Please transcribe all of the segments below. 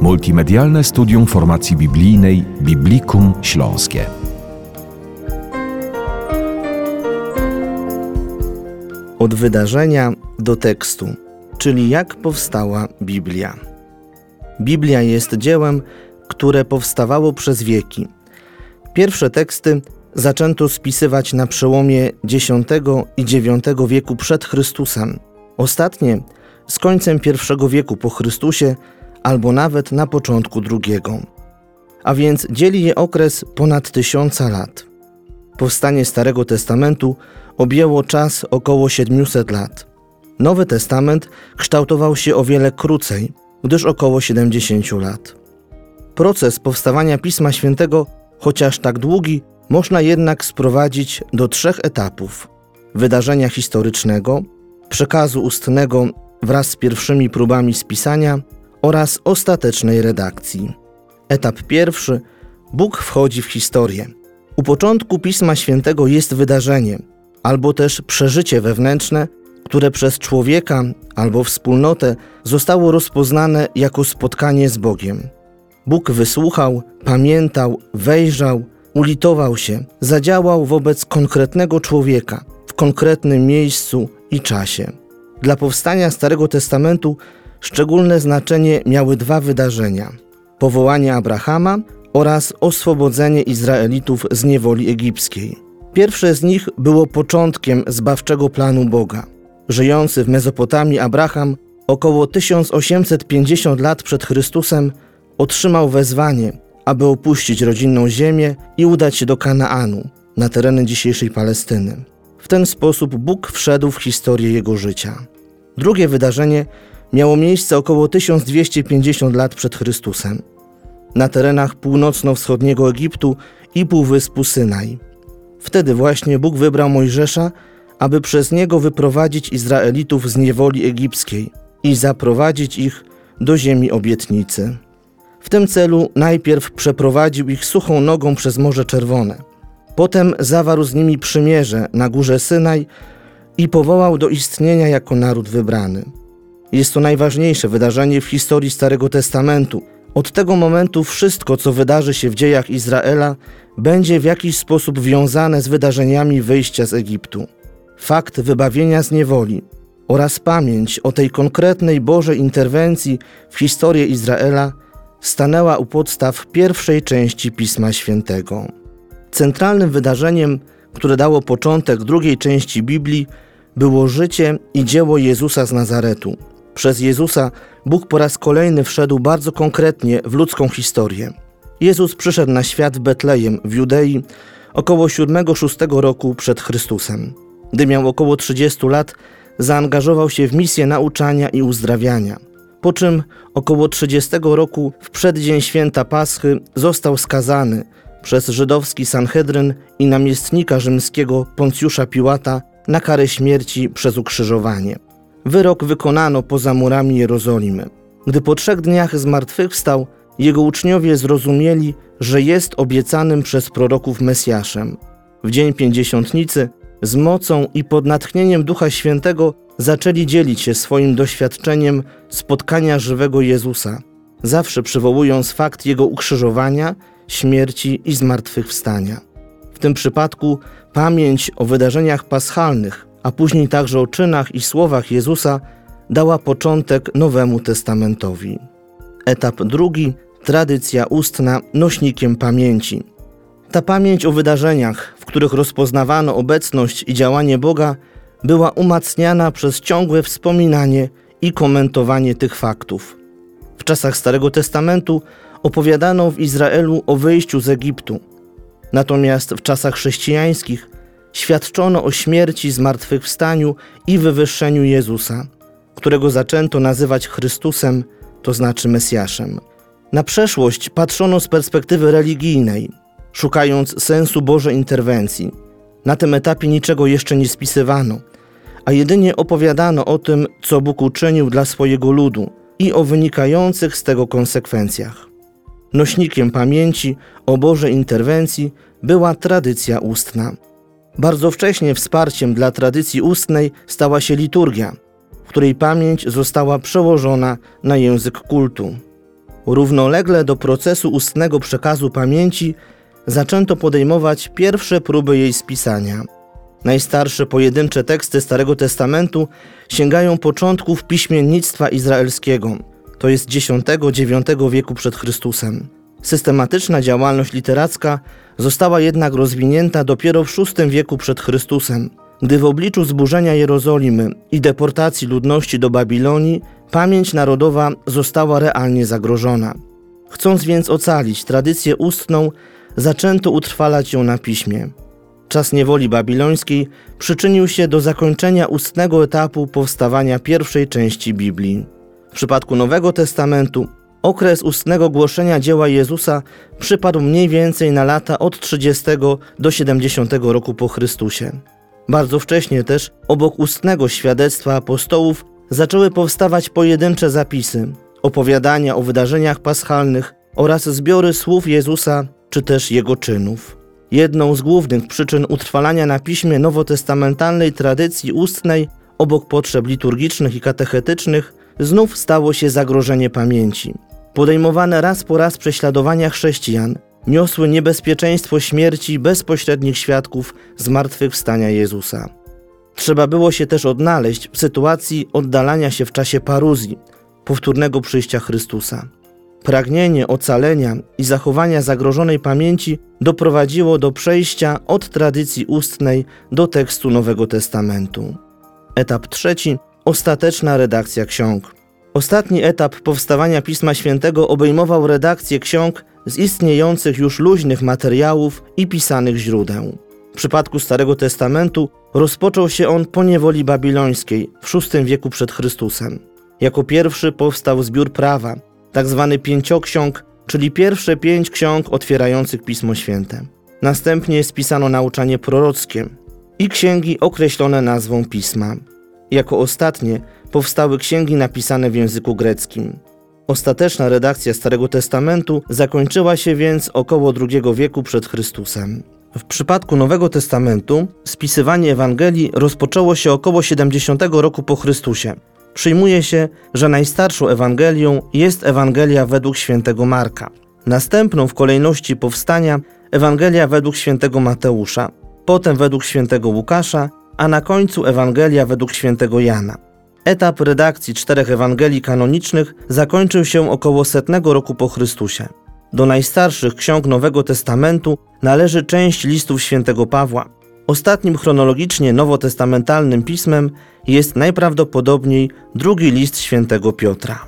Multimedialne studium formacji biblijnej Biblikum Śląskie. Od wydarzenia do tekstu, czyli jak powstała Biblia. Biblia jest dziełem, które powstawało przez wieki. Pierwsze teksty zaczęto spisywać na przełomie X i IX wieku przed Chrystusem. Ostatnie z końcem I wieku po Chrystusie albo nawet na początku II. A więc dzieli je okres ponad 1000 lat. Powstanie Starego Testamentu objęło czas około 700 lat. Nowy Testament kształtował się o wiele krócej, gdyż około 70 lat. Proces powstawania Pisma Świętego, chociaż tak długi, można jednak sprowadzić do 3 etapów: wydarzenia historycznego, przekazu ustnego wraz z pierwszymi próbami spisania oraz ostatecznej redakcji. Etap pierwszy: Bóg wchodzi w historię. U początku Pisma Świętego jest wydarzenie, albo też przeżycie wewnętrzne, które przez człowieka albo wspólnotę zostało rozpoznane jako spotkanie z Bogiem. Bóg wysłuchał, pamiętał, wejrzał, ulitował się, zadziałał wobec konkretnego człowieka w konkretnym miejscu i czasie. Dla powstania Starego Testamentu szczególne znaczenie miały 2 wydarzenia: powołanie Abrahama oraz oswobodzenie Izraelitów z niewoli egipskiej. Pierwsze z nich było początkiem zbawczego planu Boga. Żyjący w Mezopotamii Abraham około 1850 lat przed Chrystusem otrzymał wezwanie, aby opuścić rodzinną ziemię i udać się do Kanaanu, na tereny dzisiejszej Palestyny. W ten sposób Bóg wszedł w historię jego życia. Drugie wydarzenie miało miejsce około 1250 lat przed Chrystusem, na terenach północno-wschodniego Egiptu i półwyspu Synaj. Wtedy właśnie Bóg wybrał Mojżesza, aby przez niego wyprowadzić Izraelitów z niewoli egipskiej i zaprowadzić ich do ziemi obietnicy. W tym celu najpierw przeprowadził ich suchą nogą przez Morze Czerwone. Potem zawarł z nimi przymierze na górze Synaj i powołał do istnienia jako naród wybrany. Jest to najważniejsze wydarzenie w historii Starego Testamentu. Od tego momentu wszystko, co wydarzy się w dziejach Izraela, będzie w jakiś sposób wiązane z wydarzeniami wyjścia z Egiptu. Fakt wybawienia z niewoli oraz pamięć o tej konkretnej Bożej interwencji w historię Izraela stanęła u podstaw pierwszej części Pisma Świętego. Centralnym wydarzeniem, które dało początek drugiej części Biblii, było życie i dzieło Jezusa z Nazaretu. Przez Jezusa Bóg po raz kolejny wszedł bardzo konkretnie w ludzką historię. Jezus przyszedł na świat w Betlejem w Judei około 7-6 roku przed Chrystusem. Gdy miał około 30 lat, zaangażował się w misję nauczania i uzdrawiania. Po czym około 30 roku, w przeddzień święta Paschy, został skazany przez żydowski Sanhedryn i namiestnika rzymskiego Poncjusza Piłata na karę śmierci przez ukrzyżowanie. Wyrok wykonano poza murami Jerozolimy. Gdy po 3 dniach zmartwychwstał, jego uczniowie zrozumieli, że jest obiecanym przez proroków Mesjaszem. W dzień Pięćdziesiątnicy z mocą i pod natchnieniem Ducha Świętego zaczęli dzielić się swoim doświadczeniem spotkania żywego Jezusa, zawsze przywołując fakt Jego ukrzyżowania, śmierci i zmartwychwstania. W tym przypadku pamięć o wydarzeniach paschalnych, a później także o czynach i słowach Jezusa dała początek Nowemu Testamentowi. Etap drugi: tradycja ustna nośnikiem pamięci. Ta pamięć o wydarzeniach, w których rozpoznawano obecność i działanie Boga, była umacniana przez ciągłe wspominanie i komentowanie tych faktów. W czasach Starego Testamentu opowiadano w Izraelu o wyjściu z Egiptu. Natomiast w czasach chrześcijańskich świadczono o śmierci, zmartwychwstaniu i wywyższeniu Jezusa, którego zaczęto nazywać Chrystusem, to znaczy Mesjaszem. Na przeszłość patrzono z perspektywy religijnej, szukając sensu Bożej interwencji. Na tym etapie niczego jeszcze nie spisywano, a jedynie opowiadano o tym, co Bóg uczynił dla swojego ludu i o wynikających z tego konsekwencjach. Nośnikiem pamięci o Bożej interwencji była tradycja ustna. Bardzo wcześnie wsparciem dla tradycji ustnej stała się liturgia, w której pamięć została przełożona na język kultu. Równolegle do procesu ustnego przekazu pamięci zaczęto podejmować pierwsze próby jej spisania. Najstarsze pojedyncze teksty Starego Testamentu sięgają początków piśmiennictwa izraelskiego, to jest X-IX wieku przed Chrystusem. Systematyczna działalność literacka została jednak rozwinięta dopiero w VI wieku przed Chrystusem, gdy w obliczu zburzenia Jerozolimy i deportacji ludności do Babilonii pamięć narodowa została realnie zagrożona. Chcąc więc ocalić tradycję ustną, zaczęto utrwalać ją na piśmie. Czas niewoli babilońskiej przyczynił się do zakończenia ustnego etapu powstawania pierwszej części Biblii. W przypadku Nowego Testamentu okres ustnego głoszenia dzieła Jezusa przypadł mniej więcej na lata od 30 do 70 roku po Chrystusie. Bardzo wcześnie też, obok ustnego świadectwa apostołów, zaczęły powstawać pojedyncze zapisy, opowiadania o wydarzeniach paschalnych oraz zbiory słów Jezusa czy też Jego czynów. Jedną z głównych przyczyn utrwalania na piśmie nowotestamentalnej tradycji ustnej, obok potrzeb liturgicznych i katechetycznych, znów stało się zagrożenie pamięci. Podejmowane raz po raz prześladowania chrześcijan niosły niebezpieczeństwo śmierci bezpośrednich świadków zmartwychwstania Jezusa. Trzeba było się też odnaleźć w sytuacji oddalania się w czasie paruzji, powtórnego przyjścia Chrystusa. Pragnienie ocalenia i zachowania zagrożonej pamięci doprowadziło do przejścia od tradycji ustnej do tekstu Nowego Testamentu. Etap trzeci – ostateczna redakcja ksiąg. Ostatni etap powstawania Pisma Świętego obejmował redakcję ksiąg z istniejących już luźnych materiałów i pisanych źródeł. W przypadku Starego Testamentu rozpoczął się on po niewoli babilońskiej w VI wieku przed Chrystusem. Jako pierwszy powstał zbiór prawa, tzw. Pięcioksiąg, czyli pierwsze 5 ksiąg otwierających Pismo Święte. Następnie spisano nauczanie prorockie i księgi określone nazwą Pisma. Jako ostatnie powstały księgi napisane w języku greckim. Ostateczna redakcja Starego Testamentu zakończyła się więc około II wieku przed Chrystusem. W przypadku Nowego Testamentu spisywanie Ewangelii rozpoczęło się około 70 roku po Chrystusie. Przyjmuje się, że najstarszą Ewangelią jest Ewangelia według świętego Marka. Następną w kolejności powstania Ewangelia według świętego Mateusza, potem według świętego Łukasza, a na końcu Ewangelia według świętego Jana. Etap redakcji 4 Ewangelii kanonicznych zakończył się około 100 roku po Chrystusie. Do najstarszych ksiąg Nowego Testamentu należy część listów świętego Pawła. Ostatnim chronologicznie nowotestamentalnym pismem jest najprawdopodobniej drugi list świętego Piotra.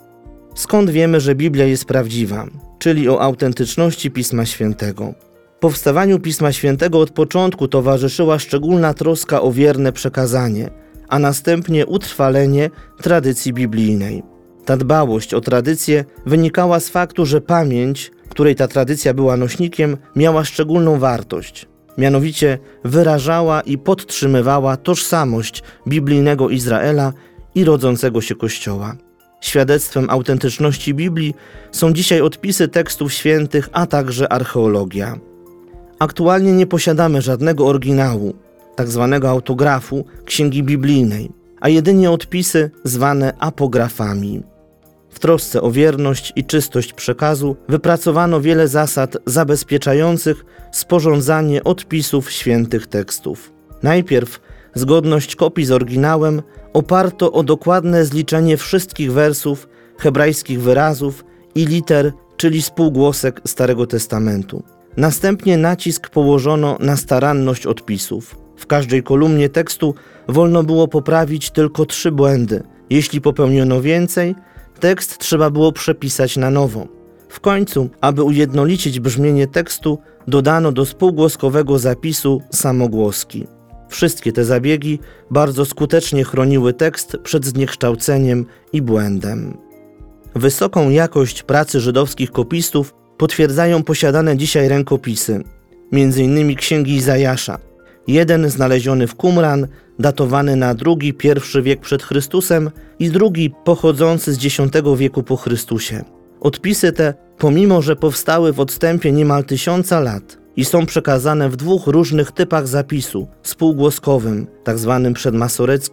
Skąd wiemy, że Biblia jest prawdziwa, czyli o autentyczności Pisma Świętego? Powstawaniu Pisma Świętego od początku towarzyszyła szczególna troska o wierne przekazanie, a następnie utrwalenie tradycji biblijnej. Ta dbałość o tradycję wynikała z faktu, że pamięć, której ta tradycja była nośnikiem, miała szczególną wartość. Mianowicie wyrażała i podtrzymywała tożsamość biblijnego Izraela i rodzącego się Kościoła. Świadectwem autentyczności Biblii są dzisiaj odpisy tekstów świętych, a także archeologia. Aktualnie nie posiadamy żadnego oryginału, tak zwanego autografu Księgi Biblijnej, a jedynie odpisy zwane apografami. W trosce o wierność i czystość przekazu wypracowano wiele zasad zabezpieczających sporządzanie odpisów świętych tekstów. Najpierw zgodność kopii z oryginałem oparto o dokładne zliczenie wszystkich wersów, hebrajskich wyrazów i liter, czyli spółgłosek Starego Testamentu. Następnie nacisk położono na staranność odpisów. W każdej kolumnie tekstu wolno było poprawić tylko 3 błędy. Jeśli popełniono więcej, tekst trzeba było przepisać na nowo. W końcu, aby ujednolicić brzmienie tekstu, dodano do spółgłoskowego zapisu samogłoski. Wszystkie te zabiegi bardzo skutecznie chroniły tekst przed zniekształceniem i błędem. Wysoką jakość pracy żydowskich kopistów potwierdzają posiadane dzisiaj rękopisy, m.in. księgi Izajasza. Jeden znaleziony w Qumran, datowany na II-I wiek przed Chrystusem i drugi pochodzący z X wieku po Chrystusie. Odpisy te, pomimo że powstały w odstępie niemal 1000 lat i są przekazane w 2 różnych typach zapisu, spółgłoskowym, tzw. przedmasoreckim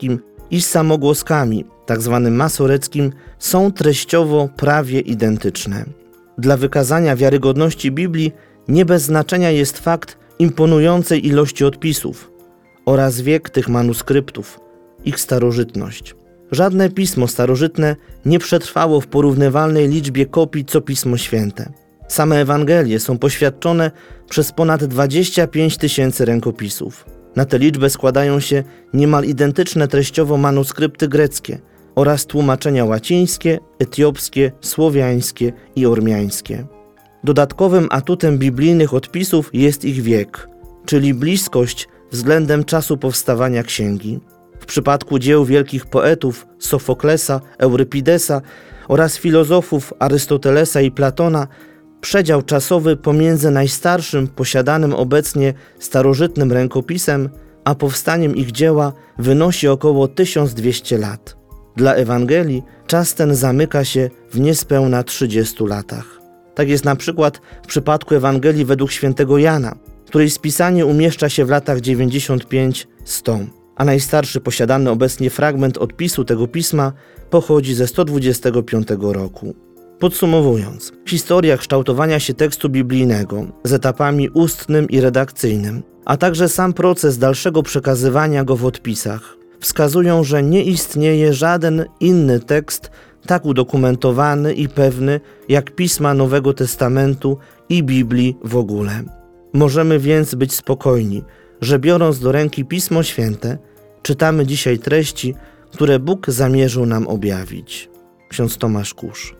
i z samogłoskami, tzw. masoreckim, są treściowo prawie identyczne. Dla wykazania wiarygodności Biblii nie bez znaczenia jest fakt imponującej ilości odpisów oraz wiek tych manuskryptów, ich starożytność. Żadne pismo starożytne nie przetrwało w porównywalnej liczbie kopii co Pismo Święte. Same Ewangelie są poświadczone przez ponad 25 000 rękopisów. Na tę liczbę składają się niemal identyczne treściowo manuskrypty greckie oraz tłumaczenia łacińskie, etiopskie, słowiańskie i ormiańskie. Dodatkowym atutem biblijnych odpisów jest ich wiek, czyli bliskość względem czasu powstawania księgi. W przypadku dzieł wielkich poetów Sofoklesa, Eurypidesa oraz filozofów Arystotelesa i Platona przedział czasowy pomiędzy najstarszym posiadanym obecnie starożytnym rękopisem a powstaniem ich dzieła wynosi około 1200 lat. Dla Ewangelii czas ten zamyka się w niespełna 30 latach. Tak jest na przykład w przypadku Ewangelii według świętego Jana, której spisanie umieszcza się w latach 95-100, a najstarszy posiadany obecnie fragment odpisu tego pisma pochodzi ze 125 roku. Podsumowując, historia kształtowania się tekstu biblijnego z etapami ustnym i redakcyjnym, a także sam proces dalszego przekazywania go w odpisach wskazują, że nie istnieje żaden inny tekst tak udokumentowany i pewny jak pisma Nowego Testamentu i Biblii w ogóle. Możemy więc być spokojni, że biorąc do ręki Pismo Święte, czytamy dzisiaj treści, które Bóg zamierzył nam objawić. Ksiądz Tomasz Kusz.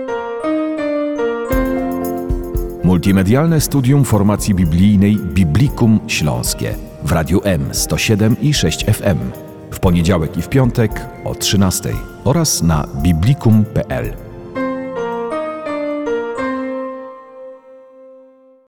Multimedialne studium formacji biblijnej Biblikum Śląskie w Radiu M 107,6 FM w poniedziałek i w piątek o 13:00 oraz na biblikum.pl.